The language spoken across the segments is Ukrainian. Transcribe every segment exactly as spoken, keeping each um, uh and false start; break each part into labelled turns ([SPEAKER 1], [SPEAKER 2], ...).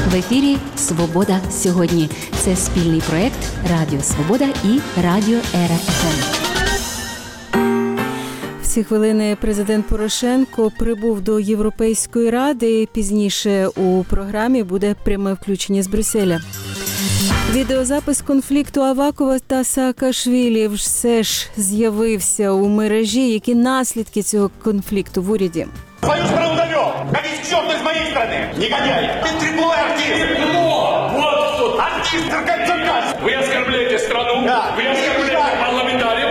[SPEAKER 1] В ефірі «Свобода сьогодні». Це спільний проєкт Радіо Свобода і Радіо ЕРА-ФМ.
[SPEAKER 2] В ці хвилини президент Порошенко прибув до Європейської Ради. Пізніше у програмі буде пряме включення з Брюсселя. Відеозапис конфлікту Авакова та Саакашвілі все ж з'явився у мережі. Які наслідки цього конфлікту в уряді?
[SPEAKER 3] Свою страну довел! Ходить к черту из моей страны! Негодяй! Ты трепловой артист!
[SPEAKER 4] Но! Вот что!
[SPEAKER 3] Артист, циркач!
[SPEAKER 4] Вы оскорбляете страну!
[SPEAKER 3] Да.
[SPEAKER 4] Вы оскорбляете парламентариев!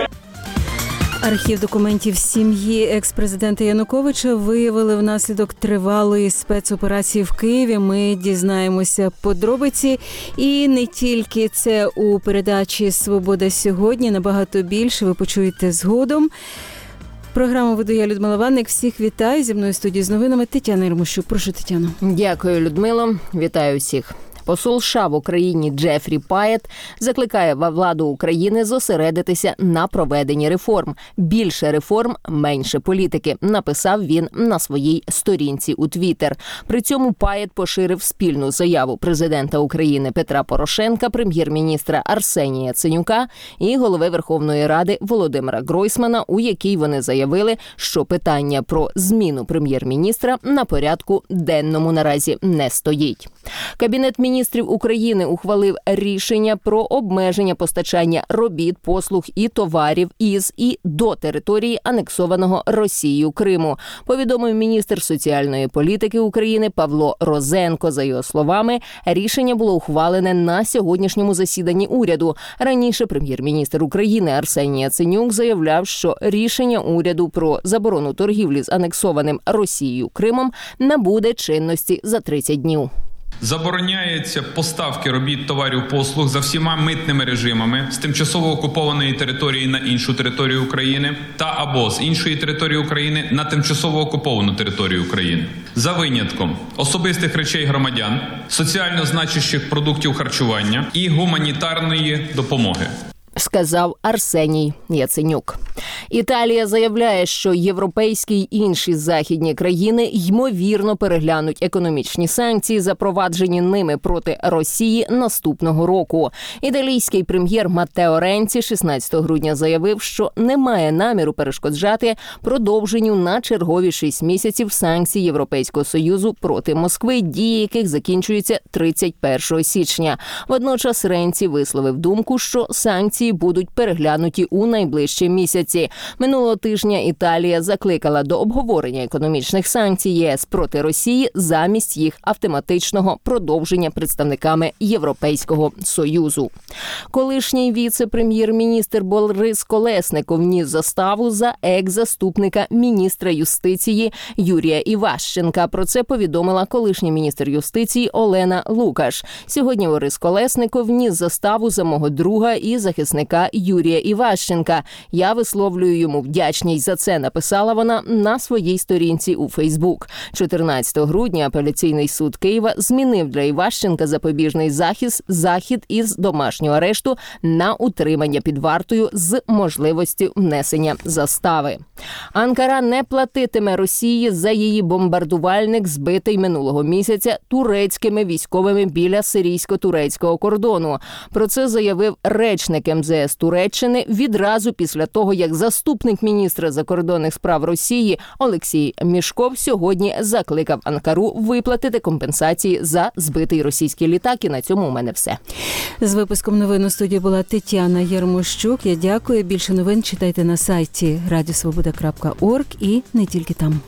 [SPEAKER 2] Архів документів сім'ї екс-президента Януковича виявили внаслідок тривалої спецоперації в Києві. Ми дізнаємося подробиці. І не тільки це у передачі «Свобода сьогодні». Набагато більше ви почуєте згодом. Програму веду я, Людмила Ванник. Всіх вітаю. Зі мною в студії з новинами Тетяна Єрмощук. Прошу, Тетяно.
[SPEAKER 5] Дякую, Людмило. Вітаю всіх. Посол США в Україні Джефрі Паєт закликає владу України зосередитися на проведенні реформ. Більше реформ, менше політики, написав він на своїй сторінці у Твіттер. При цьому Паєт поширив спільну заяву президента України Петра Порошенка, прем'єр-міністра Арсенія Яценюка і голови Верховної Ради Володимира Гройсмана, у якій вони заявили, що питання про зміну прем'єр-міністра на порядку денному наразі не стоїть. Кабінет міністрів Міністрів України ухвалив рішення про обмеження постачання робіт, послуг і товарів із і до території анексованого Росією Криму, повідомив міністр соціальної політики України Павло Розенко. За його словами, рішення було ухвалене на сьогоднішньому засіданні уряду. Раніше прем'єр-міністр України Арсеній Яценюк заявляв, що рішення уряду про заборону торгівлі з анексованим Росією Кримом набуде чинності за тридцять днів.
[SPEAKER 6] Забороняється поставки робіт, товарів, послуг за всіма митними режимами з тимчасово окупованої території на іншу територію України та або з іншої території України на тимчасово окуповану територію України. За винятком особистих речей громадян, соціально значущих продуктів харчування і гуманітарної допомоги,
[SPEAKER 5] сказав Арсеній Яценюк. Італія заявляє, що європейські й інші західні країни ймовірно переглянуть економічні санкції, запроваджені ними проти Росії наступного року. Італійський прем'єр Маттео Ренці шістнадцятого грудня заявив, що не має наміру перешкоджати продовженню на чергові шість місяців санкцій Європейського Союзу проти Москви, дії яких закінчуються тридцять першого січня. Водночас Ренці висловив думку, що санкції будуть переглянуті у найближчі місяці. Минулого тижня Італія закликала до обговорення економічних санкцій ЄС проти Росії замість їх автоматичного продовження представниками Європейського Союзу. Колишній віце-прем'єр-міністр Борис Колесников вніс заставу за екс-заступника міністра юстиції Юрія Іващенка. Про це повідомила колишній міністр юстиції Олена Лукаш. Сьогодні Борис Колесников вніс заставу за мого друга і захисника Юрія Іващенка. Я висловлюю йому вдячність за це, написала вона на своїй сторінці у Фейсбук. чотирнадцятого грудня апеляційний суд Києва змінив для Іващенка запобіжний захист, захід із домашнього арешту на утримання під вартою з можливістю внесення застави. Анкара не платитиме Росії за її бомбардувальник, збитий минулого місяця турецькими військовими біля сирійсько-турецького кордону. Про це заявив речник ем зет ес Туреччини відразу після того, як заступник міністра закордонних справ Росії Олексій Мішков сьогодні закликав Анкару виплатити компенсації за збитий російський літак. І на цьому у мене все.
[SPEAKER 2] З випуском новин у студії була Тетяна Єрмощук. Я дякую. Більше новин читайте на сайті радіо свобода крапка орг і не тільки там.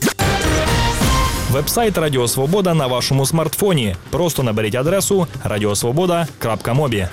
[SPEAKER 7] Веб-сайт Радіо Свобода на вашому смартфоні. Просто наберіть адресу радіосвобода крапка мобі.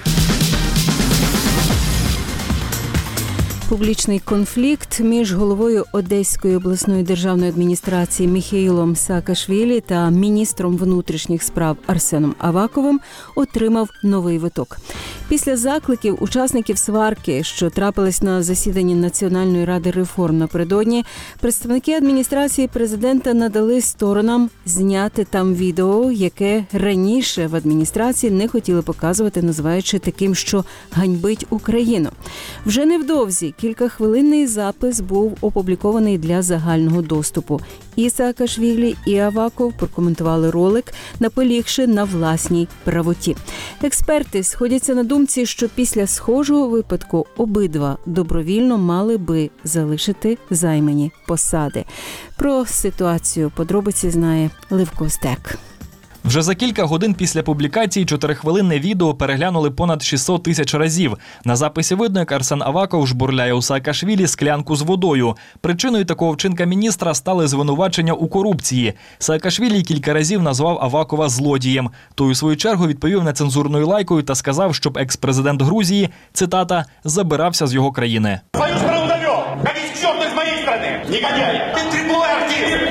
[SPEAKER 2] Публічний конфлікт між головою Одеської обласної державної адміністрації Міхеїлом Саакашвілі та міністром внутрішніх справ Арсеном Аваковим отримав новий виток. Після закликів учасників сварки, що трапились на засіданні Національної ради реформ напередодні, представники адміністрації президента надали сторонам зняти там відео, яке раніше в адміністрації не хотіли показувати, називаючи таким, що ганьбить Україну. Вже невдовзі кількахвилинний запис був опублікований для загального доступу. І Саакашвілі, і Аваков прокоментували ролик, наполігши на власній правоті. Експерти сходяться на думці, що після схожого випадку обидва добровільно мали би залишити займані посади. Про ситуацію подробиці знає Левко Стек.
[SPEAKER 7] Вже за кілька годин після публікації чотирихвилинне відео переглянули понад шістсот тисяч разів. На записі видно, як Арсен Аваков жбурляє у Саакашвілі склянку з водою. Причиною такого вчинка міністра стали звинувачення у корупції. Саакашвілі кілька разів назвав Авакова злодієм. Той, у свою чергу, відповів нецензурною лайкою та сказав, щоб екс-президент Грузії, цитата, забирався з його країни.
[SPEAKER 3] Свою страну довел! Катись к черту из моей страны! Негодяй! Ты треплой артист!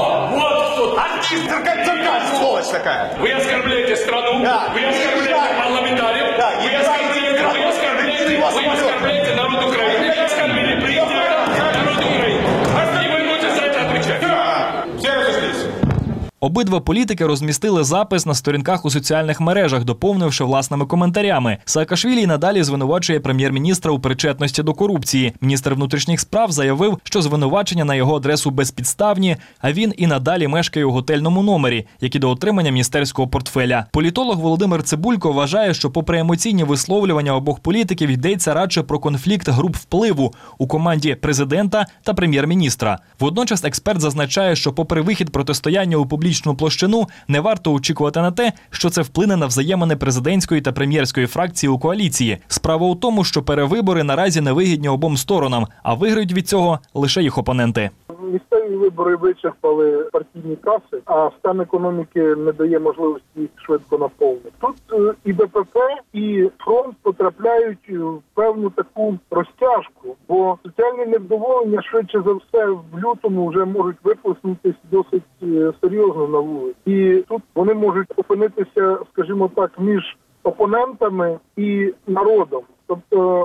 [SPEAKER 4] Вот кто.
[SPEAKER 3] Артист, циркач, циркач, сволочь такая!
[SPEAKER 4] Вы оскорбляете страну,
[SPEAKER 3] Да.
[SPEAKER 4] вы оскорбляете парламентариев,
[SPEAKER 3] Да,
[SPEAKER 4] вы
[SPEAKER 3] и
[SPEAKER 4] оскорбляете, вы оскорбляете, вы оскорбляете народ Украины, вы оскорбили президента народа Украины. И вы будете за это отвечать.
[SPEAKER 3] Все разошлись!
[SPEAKER 7] Обидва політики розмістили запис на сторінках у соціальних мережах, доповнивши власними коментарями. Саакашвілі надалі звинувачує прем'єр-міністра у причетності до корупції. Міністр внутрішніх справ заявив, що звинувачення на його адресу безпідставні, а він і надалі мешкає у готельному номері, як і до отримання міністерського портфеля. Політолог Володимир Цибулько вважає, що попри емоційні висловлювання обох політиків йдеться радше про конфлікт груп впливу у команді президента та прем'єр-міністра. Водночас експерт зазначає, що попри вихід протистояння у публічному площину, не варто очікувати на те, що це вплине на взаємини президентської та прем'єрської фракції у коаліції. Справа у тому, що перевибори наразі невигідні обом сторонам, а виграють від цього лише їх опоненти.
[SPEAKER 8] Місцеві вибори вичерпали партійні каси, а стан економіки не дає можливості їх швидко наповнити. Тут е, і Бе Пе Пе, і фронт потрапляють в певну таку розтяжку, бо соціальні невдоволення швидше за все в лютому вже можуть виплеснутися досить е, серйозно на вулиці. І тут вони можуть опинитися, скажімо так, між опонентами і народом. Тобто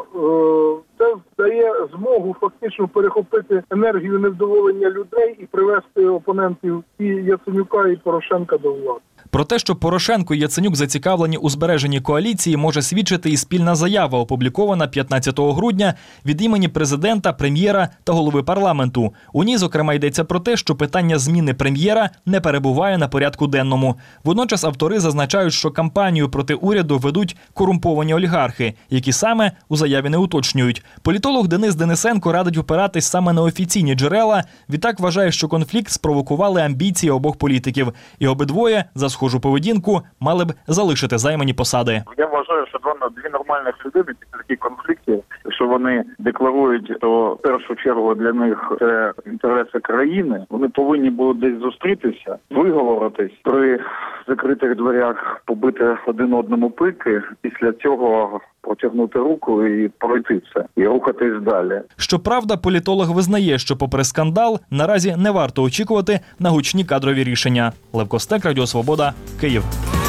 [SPEAKER 8] це дає змогу фактично перехопити енергію невдоволення людей і привести опонентів і Яценюка, і Порошенка до влади.
[SPEAKER 7] Про те, що Порошенко і Яценюк зацікавлені у збереженні коаліції, може свідчити і спільна заява, опублікована п'ятнадцятого грудня від імені президента, прем'єра та голови парламенту. У ній, зокрема, йдеться про те, що питання зміни прем'єра не перебуває на порядку денному. Водночас автори зазначають, що кампанію проти уряду ведуть корумповані олігархи, які саме у заяві не уточнюють. Політолог Денис Денисенко радить опиратись саме на офіційні джерела. Відтак вважає, що конфлікт спровокували амбіції обох політиків. І обидвоє за схожу поведінку мали б залишити займані посади.
[SPEAKER 9] Я вважаю, що дві нормальних людини після таких конфліктів, якщо вони декларують, то в першу чергу для них це інтереси країни, вони повинні були десь зустрітися, виговоритись, при закритих дверях побити один одному пики, після цього протягнути руку і пройти це, і рухатись далі.
[SPEAKER 7] Щоправда, політолог визнає, що попри скандал, наразі не варто очікувати на гучні кадрові рішення. Левко Стек, Радіо Свобода, Київ.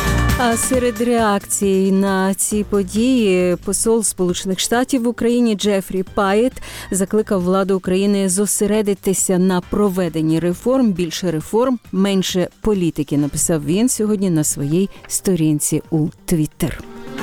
[SPEAKER 2] А серед реакцій на ці події посол Сполучених Штатів в Україні Джефрі Паєт закликав владу України зосередитися на проведенні реформ, більше реформ, менше політики, написав він сьогодні на своїй сторінці у Твіттер.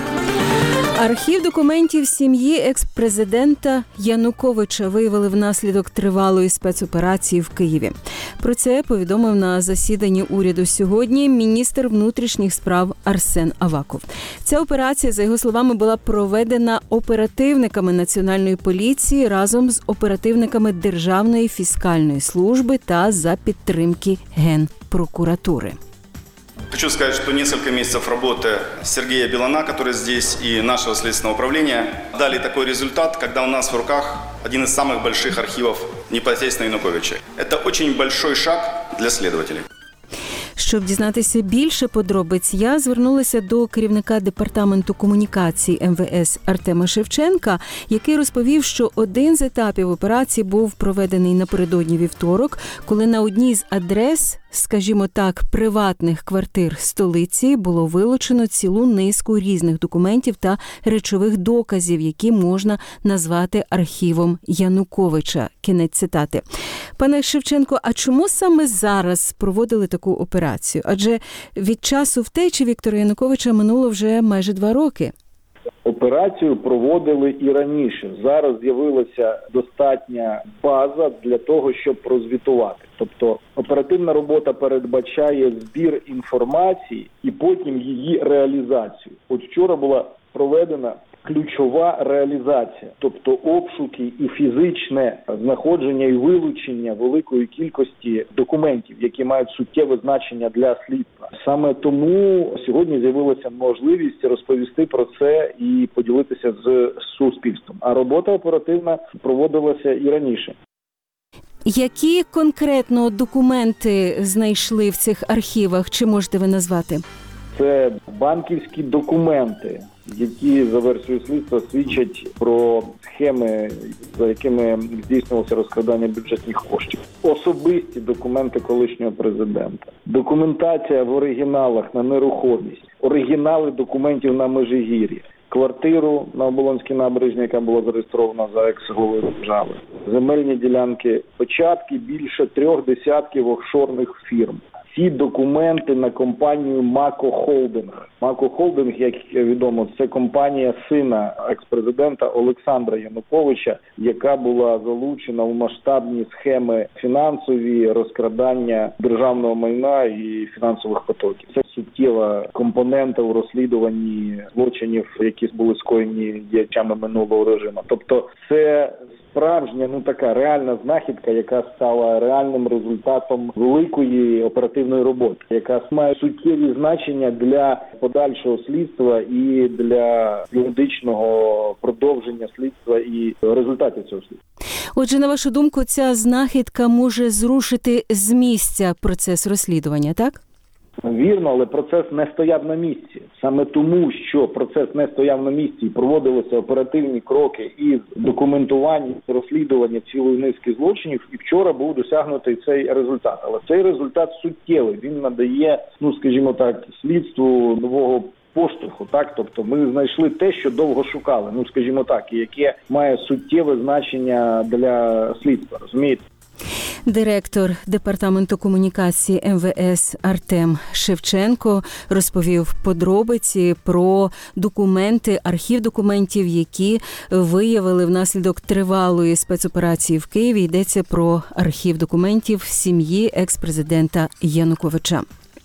[SPEAKER 2] Архів документів сім'ї екс-президента Януковича виявили внаслідок тривалої спецоперації в Києві. Про це повідомив на засіданні уряду сьогодні міністр внутрішніх справ Арсен Аваков. Ця операція, за його словами, була проведена оперативниками Національної поліції разом з оперативниками Державної фіскальної служби та за підтримки Генпрокуратури.
[SPEAKER 10] Хочу сказать, что несколько месяцев работы Сергея Белана, который здесь, и нашего следственного управления дали такой результат, когда у нас в руках один из самых больших архивов непосредственно Януковича. Это очень большой шаг для следователей.
[SPEAKER 2] Щоб дізнатися більше подробиць, я звернулася до керівника департаменту комунікацій Ем Ве Ес Артема Шевченка, який розповів, що один з етапів операції був проведений напередодні вівторок, коли на одній з адрес, скажімо так, приватних квартир столиці було вилучено цілу низку різних документів та речових доказів, які можна назвати архівом Януковича. Кінець цитати. Пане Шевченко, а чому саме зараз проводили таку операцію? Адже від часу втечі Віктора Януковича минуло вже майже два роки.
[SPEAKER 9] Операцію проводили і раніше. Зараз з'явилася достатня база для того, щоб прозвітувати. Тобто оперативна робота передбачає збір інформації і потім її реалізацію. От вчора була проведена ключова реалізація, тобто обшуки і фізичне знаходження і вилучення великої кількості документів, які мають суттєве значення для слідства. Саме тому сьогодні з'явилася можливість розповісти про це і поділитися з суспільством. А робота оперативна проводилася і раніше.
[SPEAKER 2] Які конкретно документи знайшли в цих архівах? Чи можете ви назвати?
[SPEAKER 9] Це банківські документи, які за версією слідства свідчать про схеми, за якими здійснювалося розкрадання бюджетних коштів. Особисті документи колишнього президента, документація в оригіналах на нерухомість, оригінали документів на Межигір'ї, квартиру на Оболонській набережній, яка була зареєстрована за екс-головою держави, земельні ділянки, початки більше трьох десятків офшорних фірм. Ці документи на компанію Мако Холдинг. Мако Холдинг, як відомо, це компанія сина екс-президента Олександра Януковича, яка була залучена у масштабні схеми фінансові, розкрадання державного майна і фінансових потоків. Це суттєва компонента у розслідуванні злочинів, які були скоєні діячами минулого режиму. Тобто це справжня, ну така реальна знахідка, яка стала реальним результатом великої оперативної роботи, яка має суттєві значення для подальшого слідства і для юридичного продовження слідства і результатів цього слідства.
[SPEAKER 2] Отже, на вашу думку, ця знахідка може зрушити з місця процес розслідування, так?
[SPEAKER 9] Вірно, але процес не стояв на місці. Саме тому, що процес не стояв на місці і проводилися оперативні кроки із документування, розслідування цілої низки злочинів, і вчора був досягнутий цей результат. Але цей результат суттєвий, він надає, ну скажімо так, слідству нового поштовху, так? Тобто ми знайшли те, що довго шукали, ну скажімо так, і яке має суттєве значення для слідства, розумієте?
[SPEAKER 2] Директор департаменту комунікації ем ве ес Артем Шевченко розповів подробиці про документи, архів документів, які виявили внаслідок тривалої спецоперації в Києві. Йдеться про архів документів сім'ї екс-президента Януковича.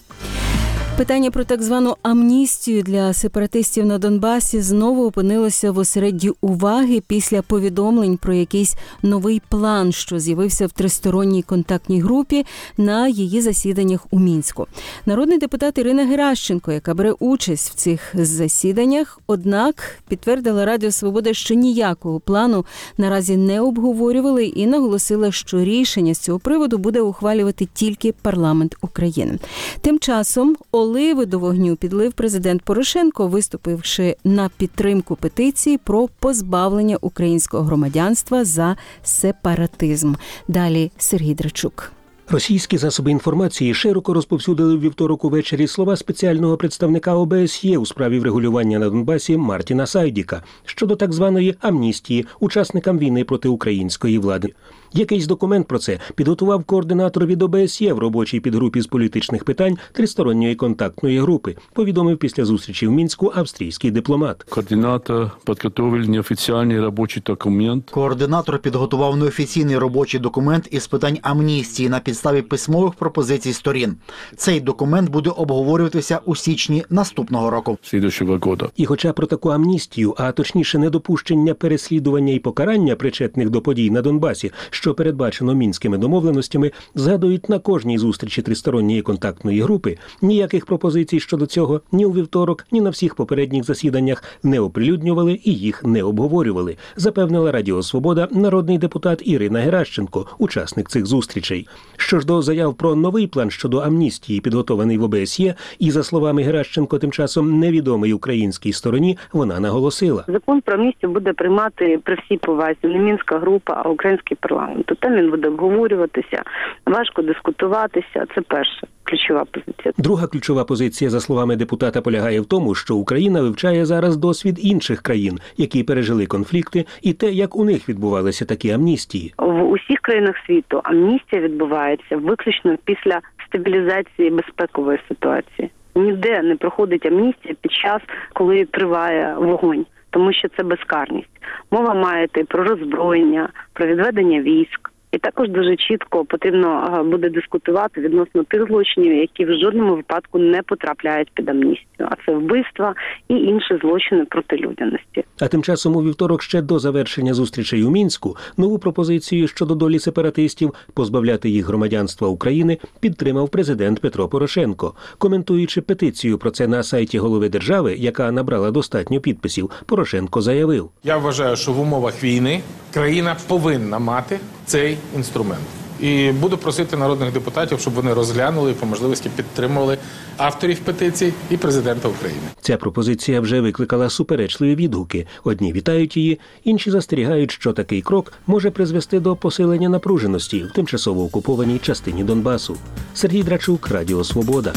[SPEAKER 2] Питання про так звану амністію для сепаратистів на Донбасі знову опинилося в осередді уваги після повідомлень про якийсь новий план, що з'явився в тристоронній контактній групі на її засіданнях у Мінську. Народний депутат Ірина Геращенко, яка бере участь в цих засіданнях, однак підтвердила Радіо Свобода, що ніякого плану наразі не обговорювали і наголосила, що рішення з цього приводу буде ухвалювати тільки парламент України. Тим часом оливи до вогню підлив президент Порошенко, виступивши на підтримку петиції про позбавлення українського громадянства за сепаратизм. Далі Сергій Драчук.
[SPEAKER 11] Російські засоби інформації широко розповсюдили в вівторок увечері слова спеціального представника о бе ес є у справі врегулювання на Донбасі Мартіна Сайдіка щодо так званої амністії учасникам війни проти української влади. Якийсь документ про це підготував координатор від о бе ес є в робочій підгрупі з політичних питань тристоронньої контактної групи, повідомив після зустрічі в Мінську австрійський дипломат.
[SPEAKER 12] Координатор підготував неофіційний робочий документ.
[SPEAKER 13] Координатор підготував неофіційний робочий документ із питань амністії на підставі письмових пропозицій сторін. Цей документ буде обговорюватися у січні наступного року.
[SPEAKER 11] І хоча про таку амністію, а точніше недопущення переслідування і покарання причетних до подій на Донбасі, що передбачено мінськими домовленостями, згадують на кожній зустрічі тристоронньої контактної групи, ніяких пропозицій щодо цього ні у вівторок, ні на всіх попередніх засіданнях не оприлюднювали і їх не обговорювали, запевнила Радіо Свобода народний депутат Ірина Геращенко, учасник цих зустрічей. Що ж до заяв про новий план щодо амністії, підготований в о бе ес є, і, за словами Геращенко, тим часом невідомий українській стороні, вона наголосила.
[SPEAKER 14] Закон про амністію буде приймати при всій повазі не мінська група, а український парламент. Там він буде обговорюватися, важко дискутуватися. Це перше. Ключова позиція.
[SPEAKER 11] Друга ключова позиція, за словами депутата, полягає в тому, що Україна вивчає зараз досвід інших країн, які пережили конфлікти, і те, як у них відбувалися такі амністії.
[SPEAKER 14] В усіх країнах світу амністія відбувається виключно після стабілізації безпекової ситуації. Ніде не проходить амністія під час, коли триває вогонь, тому що це безкарність. Мова має йти про роззброєння, про відведення військ. І також дуже чітко потрібно буде дискутувати відносно тих злочинів, які в жодному випадку не потрапляють під амністію. А це вбивства і інші злочини проти людяності.
[SPEAKER 11] А тим часом у вівторок ще до завершення зустрічей у Мінську нову пропозицію щодо долі сепаратистів позбавляти їх громадянства України підтримав президент Петро Порошенко. Коментуючи петицію про це на сайті голови держави, яка набрала достатньо підписів, Порошенко заявив:
[SPEAKER 15] «Я вважаю, що в умовах війни країна повинна мати цей інструмент. І буду просити народних депутатів, щоб вони розглянули і по можливості підтримували авторів петицій і президента України».
[SPEAKER 11] Ця пропозиція вже викликала суперечливі відгуки. Одні вітають її, інші застерігають, що такий крок може призвести до посилення напруженості в тимчасово окупованій частині Донбасу. Сергій Драчук, Радіо Свобода.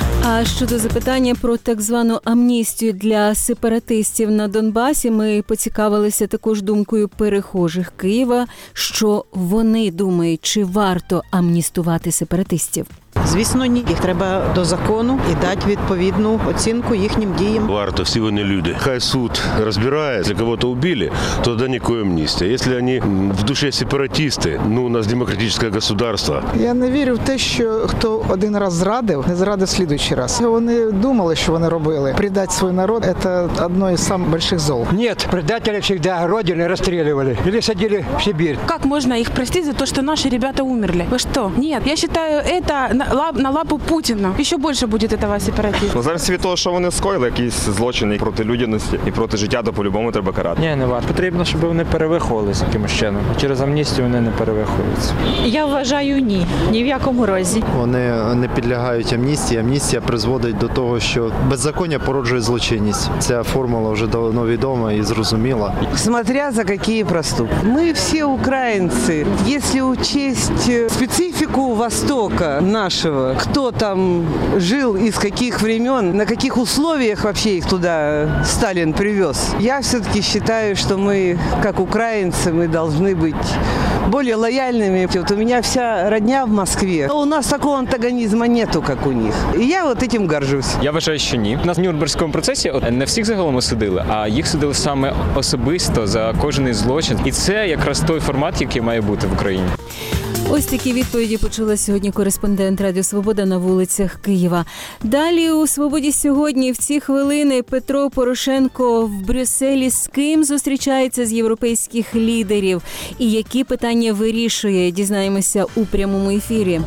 [SPEAKER 2] А щодо запитання про так звану амністію для сепаратистів на Донбасі, ми поцікавилися також думкою перехожих Києва, що вони думають, чи варто амністувати сепаратистів.
[SPEAKER 16] Звісно, ні. Їх треба до закону і дати відповідну оцінку їхнім діям.
[SPEAKER 17] Варто, всі вони люди. Хай суд розбирається, якщо кого-то вбили, то тоді ніякої амністії. Якщо вони в душі сепаратисти, ну у нас демократичне государство.
[SPEAKER 18] Я не вірю в те, що хто один раз зрадив, не зрадив слідуючий раз. Вони думали, що вони робили. Предати свій народ – це одно із найбільших зол.
[SPEAKER 19] Ні, предателей завжди родину розстрілювали або садили в Сибір.
[SPEAKER 20] Як можна їх простити за те, що наші ребята умерли? Ви що? Ні, я вважаю, це на лапу Путіна. І ще більше буде цього сепаратизму.
[SPEAKER 21] Ну, зараз від того, що вони скоїли, якісь злочини проти людяності і проти життя, то по-любому треба карати.
[SPEAKER 22] Ні, не варто. Потрібно, щоб вони перевиховувалися якимось чином. Через амністію вони не перевиховуються.
[SPEAKER 23] Я вважаю, ні. Ні в якому разі.
[SPEAKER 24] Вони не підлягають амністії. Амністія призводить до того, що беззаконня породжує злочинність. Ця формула вже давно відома і зрозуміла.
[SPEAKER 25] Смотря за які проступки. Ми всі українці. Якщо учесть специфіку Востока нашего, кто там жил, из каких времен, на каких условиях вообще их туда Сталин привез. Я все-таки считаю, что мы, как украинцы, мы должны быть более лояльными. Вот у меня вся родня в Москве. У нас такого антагонизма нету, как у них. И я вот этим горжусь.
[SPEAKER 26] Я вважаю, що ні. На Нюрнберзькому процесі не всіх загалом судили, а їх судили саме особисто за кожен злочин. І це якраз той формат, який має бути в Україні.
[SPEAKER 2] Ось такі відповіді почула сьогодні кореспондент Радіо Свобода на вулицях Києва. Далі у «Свободі сьогодні» в ці хвилини Петро Порошенко в Брюсселі з ким зустрічається з європейських лідерів і які питання вирішує, дізнаємося у прямому ефірі.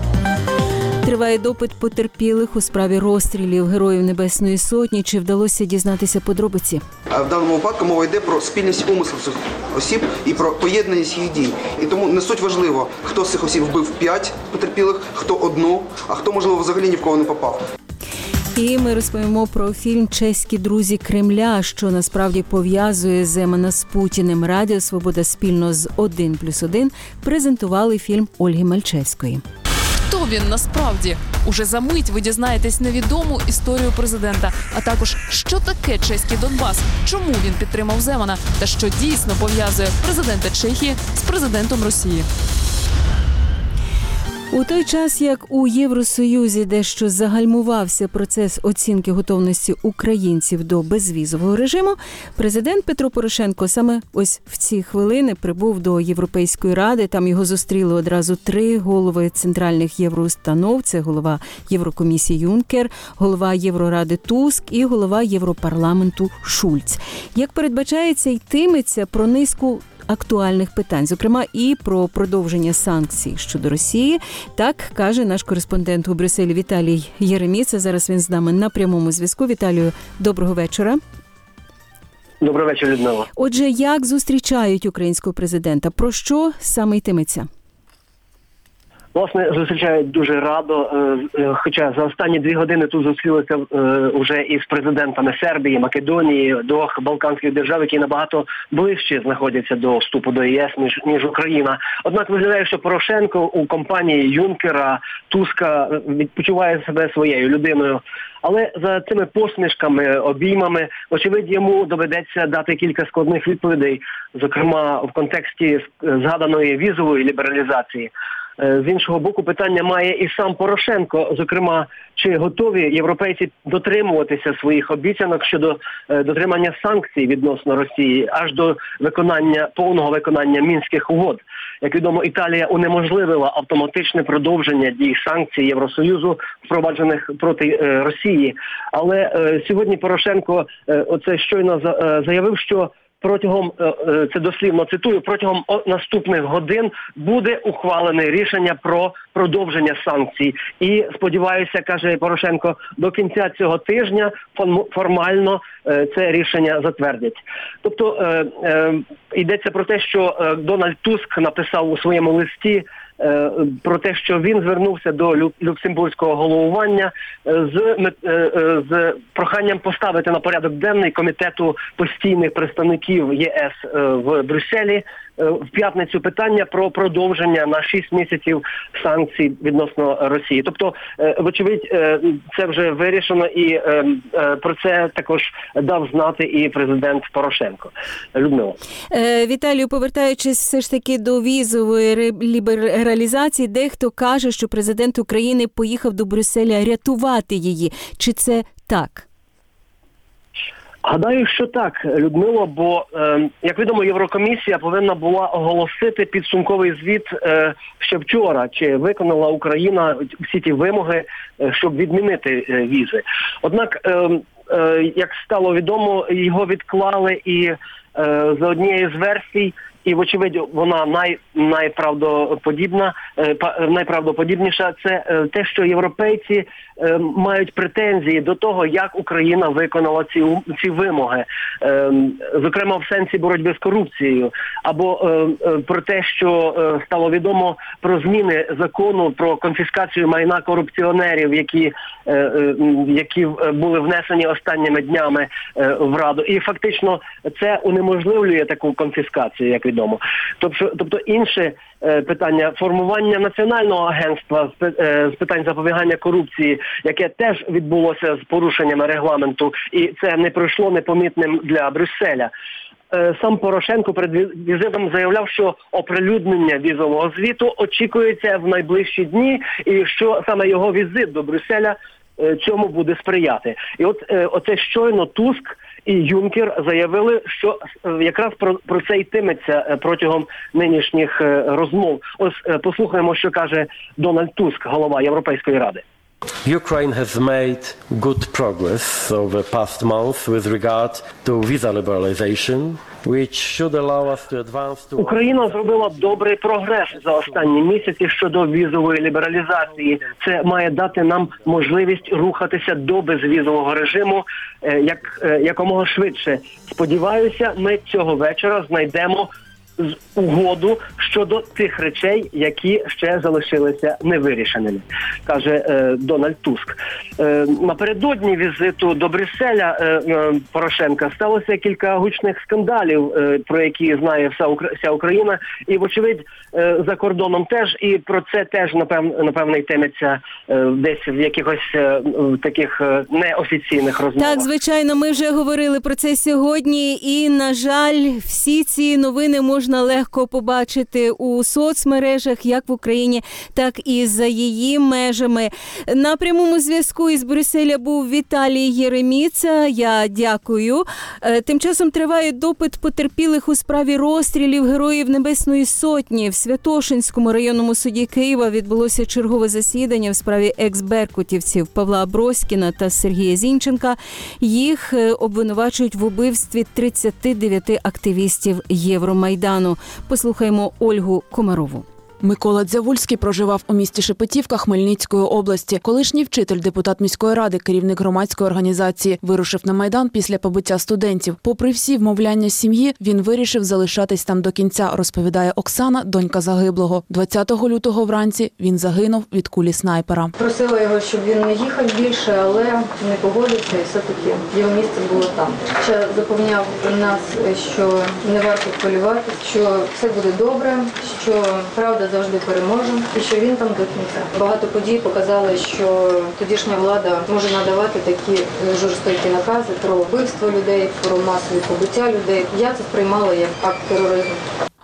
[SPEAKER 2] Триває допит потерпілих у справі розстрілів Героїв Небесної Сотні. Чи вдалося дізнатися подробиці?
[SPEAKER 27] В даному випадку мова йде про спільність умислів цих осіб і про поєднаність їх дій. І тому не суть важливо, хто з цих осіб вбив п'ять потерпілих, хто одну, а хто, можливо, взагалі ні в кого не попав.
[SPEAKER 2] І ми розповімо про фільм «Чеські друзі Кремля», що насправді пов'язує Земана з Путіним. Радіо «Свобода» спільно з один плюс один презентували фільм Ольги Мальчевської.
[SPEAKER 28] Хто він насправді? Уже за мить ви дізнаєтесь невідому історію президента, а також, що таке чеський Донбас, чому він підтримав Земана та що дійсно пов'язує президента Чехії з президентом Росії.
[SPEAKER 2] У той час, як у Євросоюзі дещо загальмувався процес оцінки готовності українців до безвізового режиму, президент Петро Порошенко саме ось в ці хвилини прибув до Європейської ради. Там його зустріли одразу три голови центральних євроустанов. Це голова Єврокомісії Юнкер, голова Євроради Туск і голова Європарламенту Шульц. Як передбачається, йтиметься про низку актуальних питань, зокрема і про продовження санкцій щодо Росії. Так каже наш кореспондент у Брюсселі Віталій Єреміца. Зараз він з нами на прямому зв'язку. Віталію, доброго вечора.
[SPEAKER 29] Доброго вечора, Людмила.
[SPEAKER 2] Отже, як зустрічають українського президента? Про що саме йтиметься?
[SPEAKER 29] Власне, зустрічають дуже радо, хоча за останні дві години тут зустрілися вже із президентами Сербії, Македонії, двох балканських держав, які набагато ближче знаходяться до вступу до ЄС, ніж, ніж Україна. Однак виглядає, що Порошенко у компанії Юнкера, Туска відпочиває себе своєю людиною. Але за цими посмішками, обіймами, очевидь, йому доведеться дати кілька складних відповідей, зокрема в контексті згаданої візової лібералізації. З іншого боку, питання має і сам Порошенко, зокрема, чи готові європейці дотримуватися своїх обіцянок щодо дотримання санкцій відносно Росії, аж до виконання, повного виконання Мінських угод. Як відомо, Італія унеможливила автоматичне продовження дій санкцій Євросоюзу, впроваджених проти Росії. Але сьогодні Порошенко оце щойно заявив, що протягом, це дослівно цитую, протягом наступних годин буде ухвалене рішення про продовження санкцій. І, сподіваюся, каже Порошенко, до кінця цього тижня формально це рішення затвердять. Тобто е, е, йдеться про те, що Дональд Туск написав у своєму листі про те, що він звернувся до люксембурзького головування з, з проханням поставити на порядок денний комітету постійних представників ЄС в Брюсселі в п'ятницю питання про продовження на шість місяців санкцій відносно Росії. Тобто, вочевидь, це вже вирішено, і про це також дав знати і президент Порошенко. Людмила.
[SPEAKER 2] Віталію, повертаючись все ж таки до візової лібералізації, дехто каже, що президент України поїхав до Брюсселя рятувати її. Чи це так?
[SPEAKER 29] Гадаю, що так, Людмило, бо, е, як відомо, Єврокомісія повинна була оголосити підсумковий звіт е, ще вчора, чи виконала Україна всі ті вимоги, е, щоб відмінити е, візи. Однак, е, е, як стало відомо, його відклали і е, за однією з версій, і, вочевидь, вона най, найправдоподібна, найправдоподібніша, це те, що європейці мають претензії до того, як Україна виконала ці, ці вимоги, зокрема в сенсі боротьби з корупцією, або про те, що стало відомо про зміни закону про конфіскацію майна корупціонерів, які, які були внесені останніми днями в Раду. І фактично це унеможливлює таку конфіскацію, як відомо. Тобто, тобто інше е, питання формування національного агентства з, е, з питань запобігання корупції, яке теж відбулося з порушеннями регламенту, і це не пройшло непомітним для Брюсселя. Е, сам Порошенко перед візитом заявляв, що оприлюднення візового звіту очікується в найближчі дні, і що саме його візит до Брюсселя е, цьому буде сприяти. І от е, оце щойно Туск і Юнкер заявили, що якраз про, про це йтиметься протягом нинішніх розмов. Ось послухаємо, що каже Дональд Туск, голова Європейської Ради.
[SPEAKER 1] Ukraine has made good progress over the past months with regard to visa liberalization, which should allow us to advance to...
[SPEAKER 29] Україна зробила добрий прогрес за останні місяці щодо візової лібералізації. Це має дати нам можливість рухатися до безвізового режиму як, якомога швидше. Сподіваюся, ми цього вечора знайдемо угоду щодо тих речей, які ще залишилися невирішеними, каже е, Дональд Туск. Е, напередодні візиту до Брюсселя е, е, Порошенка сталося кілька гучних скандалів, е, про які знає вся, Укра... вся Україна, і, вочевидь, е, за кордоном теж, і про це теж, напевно, напевно йтиметься е, десь в якихось е, в таких е, неофіційних розмовах.
[SPEAKER 2] Так, звичайно, ми вже говорили про це сьогодні, і, на жаль, всі ці новини можна можна легко побачити у соцмережах, як в Україні, так і за її межами. На прямому зв'язку із Брюсселя був Віталій Єреміца. Я дякую. Тим часом триває допит потерпілих у справі розстрілів Героїв Небесної Сотні. В Святошинському районному суді Києва відбулося чергове засідання в справі екс-беркутівців Павла Аброськіна та Сергія Зінченка. Їх обвинувачують в убивстві тридцяти дев'яти активістів Євромайдану. Послухаємо Ольгу Комарову.
[SPEAKER 3] Микола Дзявульський проживав у місті Шепетівка Хмельницької області. Колишній вчитель, депутат міської ради, керівник громадської організації, вирушив на Майдан після побиття студентів. Попри всі вмовляння сім'ї, він вирішив залишатись там до кінця, розповідає Оксана, донька загиблого. двадцятого лютого вранці він загинув від кулі снайпера.
[SPEAKER 4] Просила його, щоб він не їхав більше, але не погодився, і все-таки його місце було там. Ще запевняв нас, що не варто хвилюватися, що все буде добре, що правда завжди переможе, і що він там до кінця. Багато подій показали, що тодішня влада може надавати такі жорстокі накази про вбивство людей, про масові побиття людей. Я це сприймала як акт тероризму.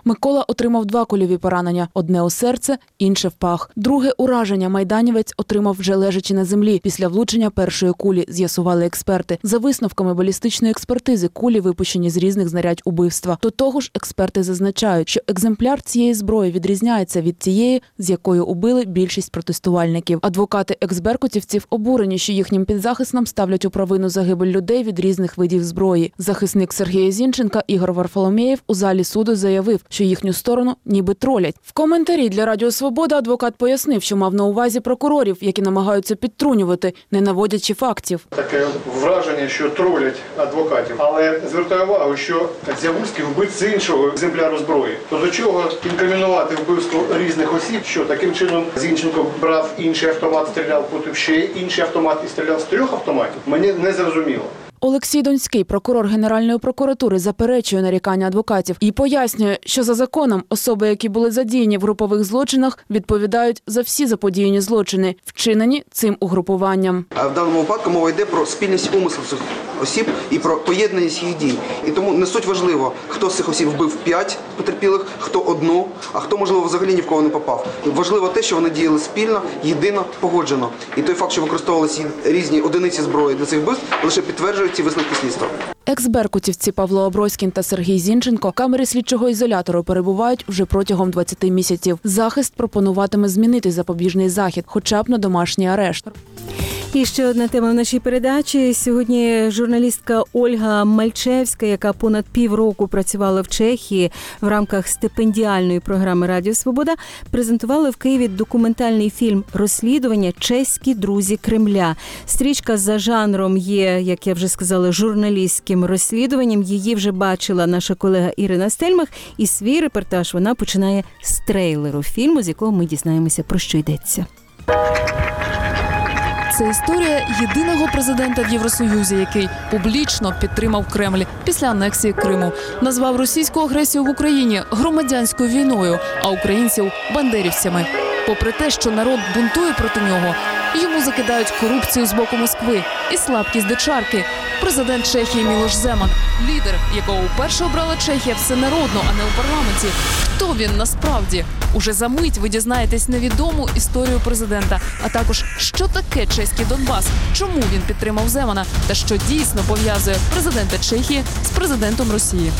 [SPEAKER 3] Микола отримав два кульові поранення – одне у серце, інше в пах. Друге ураження майданівець отримав вже лежачи на землі після влучення першої кулі, з'ясували експерти. За висновками балістичної експертизи, кулі випущені з різних знарядь убивства. До того ж, експерти зазначають, що екземпляр цієї зброї відрізняється від тієї, з якою убили більшість протестувальників. Адвокати екс-беркутівців обурені, що їхнім підзахисним ставлять у провину загибель людей від різних видів зброї. Захисник Сергія Зінченка Ігор Варфоломєєв у залі суду заявив, що їхню сторону ніби тролять. В коментарі для Радіо Свобода адвокат пояснив, що мав на увазі прокурорів, які намагаються підтрунювати, не наводячи фактів.
[SPEAKER 5] Таке враження, що тролять адвокатів. Але звертаю увагу, що Дзявульський вбив з іншого екземпляру зброї. То до чого інкримінувати вбивство різних осіб, що таким чином Зінченко брав інший автомат, стріляв, потім ще інший автомат і стріляв з трьох автоматів, мені не зрозуміло.
[SPEAKER 3] Олексій Донський, прокурор Генеральної прокуратури, заперечує нарікання адвокатів і пояснює, що за законом особи, які були задіяні в групових злочинах, відповідають за всі заподіяні злочини, вчинені цим угрупуванням.
[SPEAKER 27] А в даному випадку мова йде про спільність умислів цих осіб і про поєднаність їх дій. І тому не суть важливо, хто з цих осіб вбив п'ять потерпілих, хто одну, а хто, можливо, взагалі ні в кого не попав. Важливо те, що вони діяли спільно, єдино, погоджено. І той факт, що використовувалися різні одиниці зброї для цих вбивств, лише підтверджує ці висновки слідства.
[SPEAKER 3] Екс-беркутівці Павло Оброськін та Сергій Зінченко в камері слідчого ізолятору перебувають вже протягом двадцяти місяців. Захист пропонуватиме змінити запобіжний захід, хоча б на домашній арешт.
[SPEAKER 2] І ще одна тема в нашій передачі. Сьогодні журналістка Ольга Мальчевська, яка понад півроку працювала в Чехії в рамках стипендіальної програми «Радіо Свобода», презентувала в Києві документальний фільм «Розслідування. Чеські друзі Кремля». Стрічка за жанром є, як я вже сказала, журналістським розслідуванням. Її вже бачила наша колега Ірина Стельмах. І свій репортаж вона починає з трейлеру фільму, з якого ми дізнаємося, про що йдеться.
[SPEAKER 28] Це історія єдиного президента в Євросоюзі, який публічно підтримав Кремль після анексії Криму. Назвав російську агресію в Україні громадянською війною, а українців – бандерівцями. Попри те, що народ бунтує проти нього, йому закидають корупцію з боку Москви і слабкість дичарки. Президент Чехії Мілош Земан, лідер, якого вперше обрала Чехія всенародно, а не у парламенті. Хто він насправді? Уже за мить ви дізнаєтесь невідому історію президента, а також, що таке чеський Донбас, чому він підтримав Земана та що дійсно пов'язує президента Чехії з президентом Росії.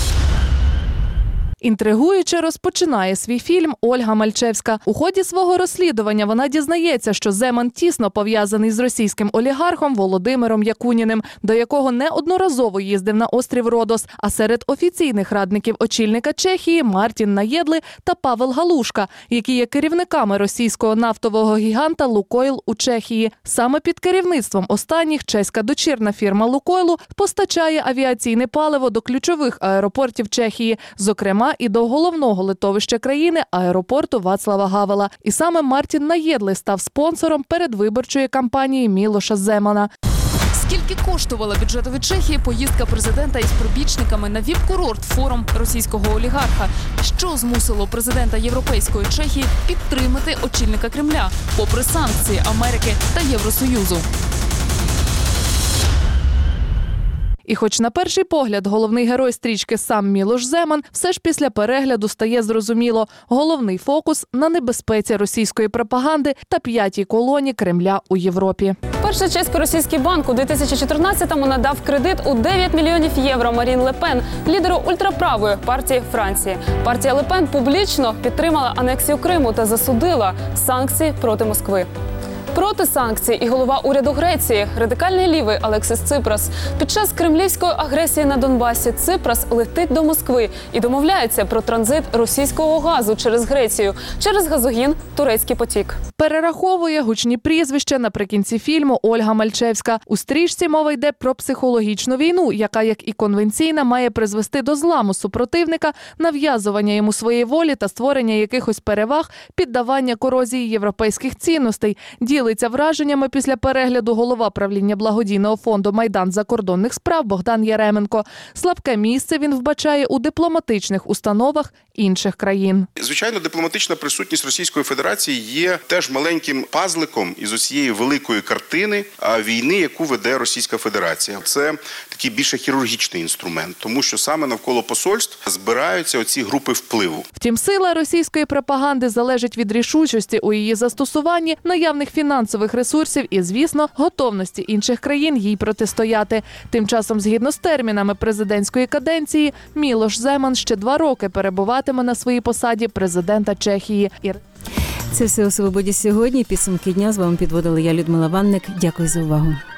[SPEAKER 6] Інтригуюче розпочинає свій фільм Ольга Мальчевська. У ході свого розслідування вона дізнається, що Земан тісно пов'язаний з російським олігархом Володимиром Якуніним, до якого неодноразово їздив на острів Родос, а серед офіційних радників очільника Чехії Мартін Наєдли та Павел Галушка, які є керівниками російського нафтового гіганта «Лукойл» у Чехії. Саме під керівництвом останніх чеська дочірна фірма «Лукойлу» постачає авіаційне паливо до ключових аеропортів Чехії, зокрема і до головного литовища країни – аеропорту Вацлава Гавела. І саме Мартін Наєдли став спонсором передвиборчої кампанії Мілоша Земана.
[SPEAKER 28] Скільки коштувала бюджетові Чехії поїздка президента із прибічниками на віп-курорт форум російського олігарха? Що змусило президента Європейської Чехії підтримати очільника Кремля, попри санкції Америки та Євросоюзу?
[SPEAKER 6] І хоч на перший погляд головний герой стрічки сам Мілош Земан, все ж після перегляду стає зрозуміло – головний фокус на небезпеці російської пропаганди та п'ятій колоні Кремля у Європі.
[SPEAKER 7] Перший чесько-російський банк у дві тисячі чотирнадцятому надав кредит у дев'ять мільйонів євро Марін Ле Пен, лідеру ультраправої партії Франції. Партія Ле Пен публічно підтримала анексію Криму та засудила санкції проти Москви. Проти санкцій і голова уряду Греції, радикальний лівий Алексіс Ципрас. Під час кремлівської агресії на Донбасі Ципрас летить до Москви і домовляється про транзит російського газу через Грецію, через газогін «Турецький потік».
[SPEAKER 6] Перераховує гучні прізвища наприкінці фільму Ольга Мальчевська. У стрічці мова йде про психологічну війну, яка, як і конвенційна, має призвести до зламу супротивника, нав'язування йому своєї волі та створення якихось переваг, піддавання корозії європейських цінностей. Ділить Ділиться враженнями після перегляду голова правління благодійного фонду «Майдан закордонних справ» Богдан Яременко. Слабке місце він вбачає у дипломатичних установах інших країн.
[SPEAKER 8] Звичайно, дипломатична присутність Російської Федерації є теж маленьким пазликом із усієї великої картини війни, яку веде Російська Федерація. Це такий більше хірургічний інструмент, тому що саме навколо посольств збираються оці групи впливу.
[SPEAKER 6] Втім, сила російської пропаганди залежить від рішучості у її застосуванні, наявних фінансових ресурсів і, звісно, готовності інших країн їй протистояти. Тим часом, згідно з термінами президентської каденції, Мілош Земан ще два роки перебуватиме на своїй посаді президента Чехії.
[SPEAKER 2] Це все у «Свободі» сьогодні. Підсумки дня з вами підводила я, Людмила Ванник. Дякую за увагу.